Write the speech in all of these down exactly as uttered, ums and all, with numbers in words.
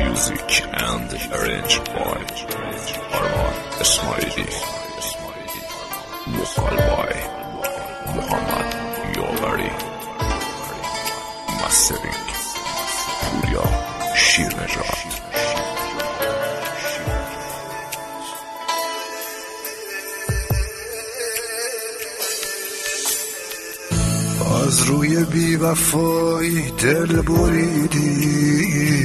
Music and arranged by Arman Esmaili. Vocal by Muhammad Yavari. Mastering Purya Shirnejad. از روی بی وفایی دل بریدی،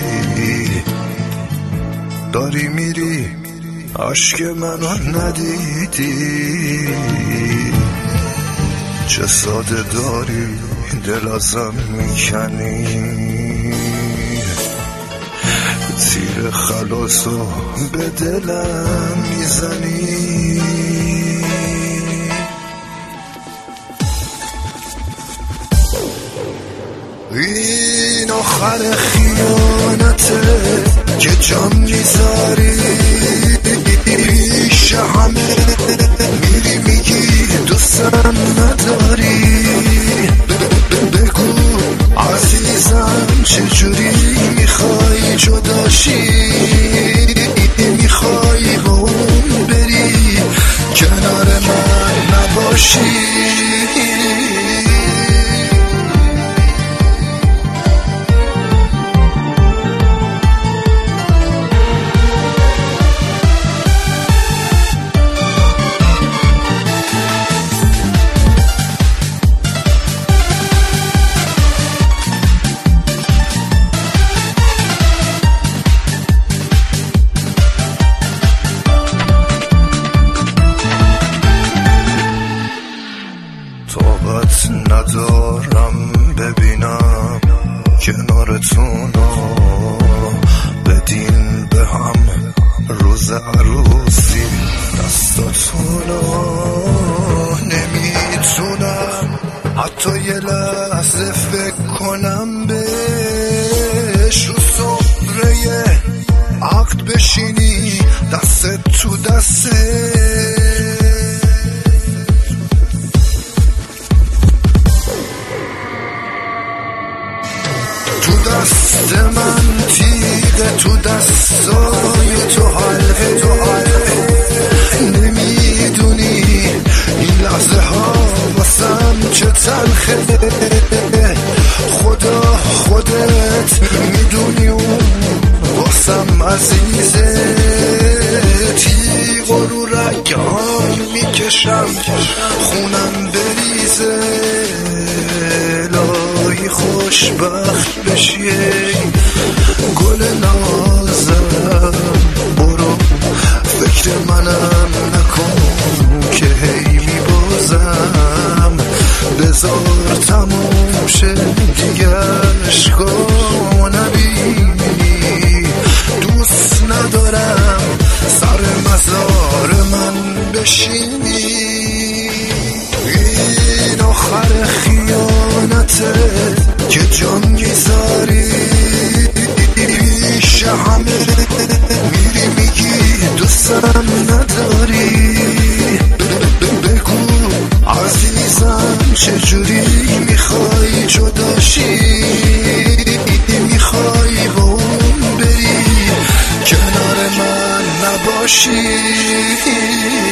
داری میری عشق منو ندیدی، چه ساده داری دل ازم میکنی، تیر خلاصو به دلم میزنی. این آخر خیانته که جان میذاری پیش همه، میری میگی دوستم نداری. بگو عزیزم چجوری میخوای جداشی، میخوای با اون بری کنار من نباشی. طاقت ندارم ببینم کنارتونو، بدین به هم روز عروسی دستاتونو. نمیتونم حتی یه لحظه فکر کنم بهش، رو صفره عقد بشینی دست تو دسته. تو دست من تیغه، تو دستای تو حلقه، تو حلقه. نمیدونی این لحظه ها واسم چه تلخه، خدا خودت میدونی اون واسم عزیزه. تیغ رو رگان میکشم خونم بریزه، الهی خوشبخت بشی گل نازم. برو فکر منم نکن که هی میبازم، بذار تموم شه دیگه عشقا نبینی. دوست ندارم سر مزار من بشینی. این آخر خیانته که جان میذاری پیش همه، میری میگی دوستم نداری. بگو عزیزم چجوری میخوای جداشی، میخوای با اون بری کنار من نباشی.